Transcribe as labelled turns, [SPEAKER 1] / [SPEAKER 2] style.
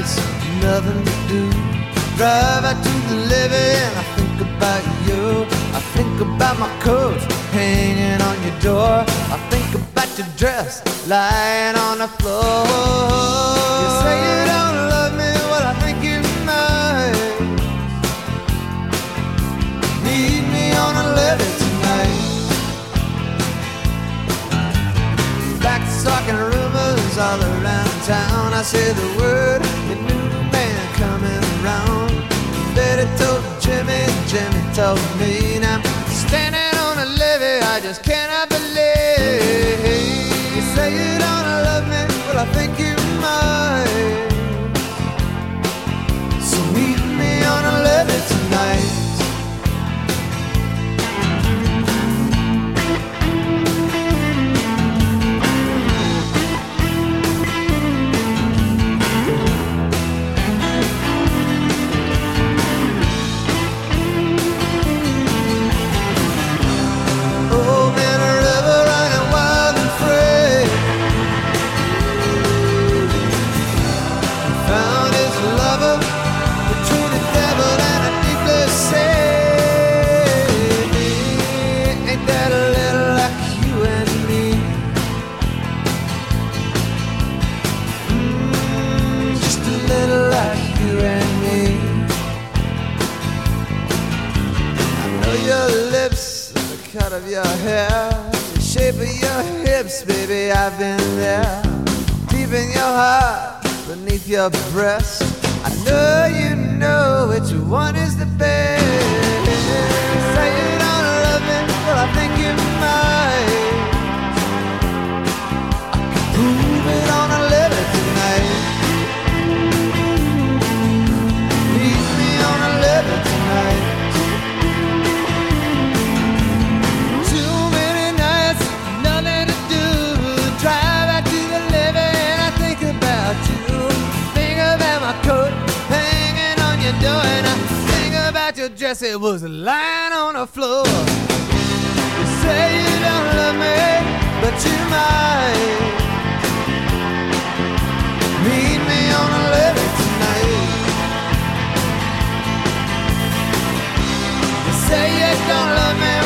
[SPEAKER 1] nights, nothing to do. Drive out to the levee and I think about you. I think about my coat hanging on your door. I think about your dress lying on the floor. You say you don't love me, well I think you might. Meet me on a levee tonight. Back talking rumors all around town. I say the word, the new man coming around. Betty told Jimmy, Jimmy told me. Now standing on a levee, I just cannot believe. You say you don't love me, well I think you might. So meet me on a levee tonight. Of your hair, the shape of your hips, baby, I've been there. Deep in your heart, beneath your breast, I know you know which one is the best. Say you don't love me, well I think you might. I can prove it on a levee tonight. Meet me on a levee tonight. And I think about your dress, it was lying on the floor. You say you don't love me, but you might. Meet me on a levee tonight. You say you don't love me,